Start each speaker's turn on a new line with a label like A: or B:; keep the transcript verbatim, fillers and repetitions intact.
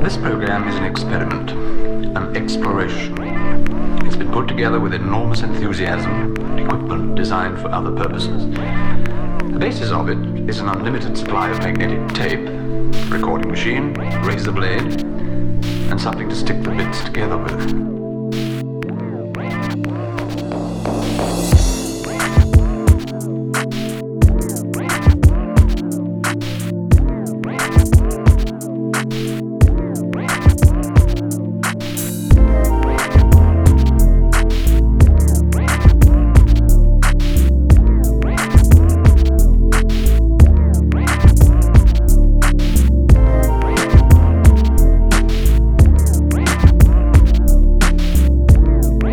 A: This program is an experiment, an exploration. It's been put together with enormous enthusiasm, equipment designed for other purposes. The basis of it is an unlimited supply of magnetic tape, recording machine, razor blade, and something to stick the bits together with.